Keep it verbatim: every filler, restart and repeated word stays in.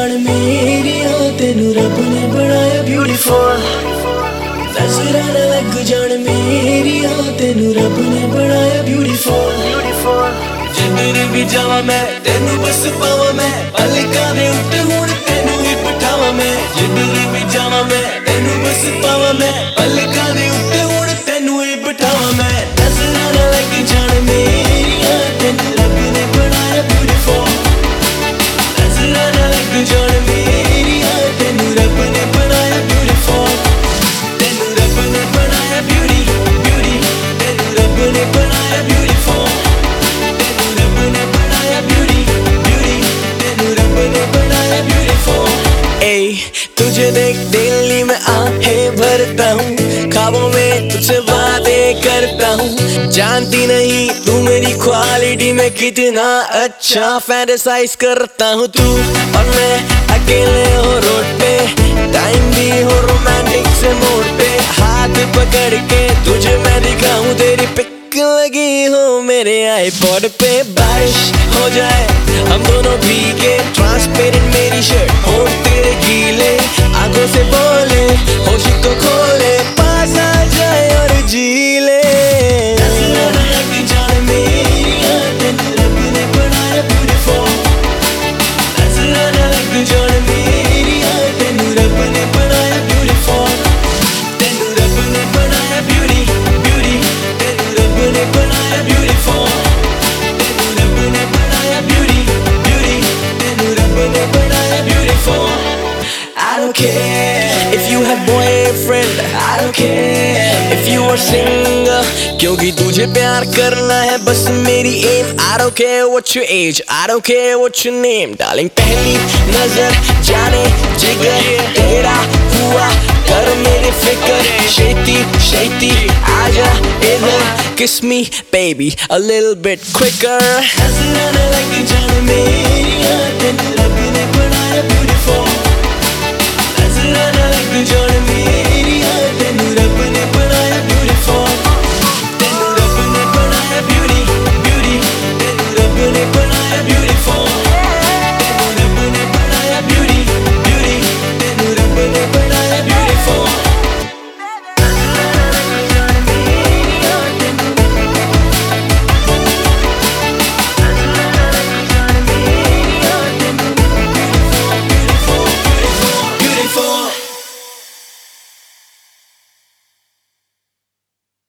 जान मेरिया तेनू रब ने बनाया ब्यूटीफुल। नजरां ना लग जान मेरिया तेनू रब ने बनाया ब्यूटीफुल। जिधर भी जावा मैं तेनू बस पावा मैं, पलकां दे उत्ते हुण तेनू ही बिठावा मैं। जिधर भी जावा मैं तेनू बस पावा मैं, पलकां दे उत्ते हुण तेनू ही बिठावा मैं। नजरां ना लग जान मेरिया तेनू रब ने बनाया ब्यूटीफुल। नजरां ना लग जान मेरिया तेनू रब ने बनाया ब्यूटीफुल। तेनू रब ने बनाया ब्यूटी ब्यूटी, तेनू रब ने बनाया ब्यूटीफुल। तेनू रब ने बनाया ब्यूटी ब्यूटी, तेनू रब ने बनाया ब्यूटीफुल। ए तुझे देख दिल्ली में आहें भरता हूँ, ख्वाबों में तुझसे बातें करता हूँ। जानती नहीं तू मेरी क्वालिटी में कितना अच्छा फैंटेसाइज करता हूँ। तू और मैं अकेले हो रोड पे, टाइम भी हो रोमांटिक से मोड़ पे। हाथ पकड़ के तुझे मैं दिखाऊं, तेरी पिक लगी हो मेरे आईपॉड पे। बारिश हो जाए हम दोनों भीगे, ट्रांसपेरेंट मेरी शर्ट हो तेरे गीले। आंखों से बोले होश को खोले, पास आ जाए और जी ले। नजरां ना लग जान मेरिया तेनू रब ने बनाया ब्यूटीफुल। नजरां ना लग जान मेरिया तेनू रब ने बनाया ब्यूटीफुल। तेनू रब ने बनाया ब्यूटी ब्यूटी, तेनू रब ने बनाया ब्यूटीफुल। तेनू रब ने बनाया ब्यूटी ब्यूटी, तेनू रब ने बनाया beautiful. I don't care if you have boyfriend, I don't care if you are single, क्योंकि तुझे प्यार करना है बस मेरी aim। I don't care what your age, I don't care what your name, darling। पहली नजर जाने जिगर तेरा हुआ कर मेरे फिक्र। शेती शेती आजा इधर, kiss me baby a little bit quicker। नजरां ना लग जान मेरिया तेनू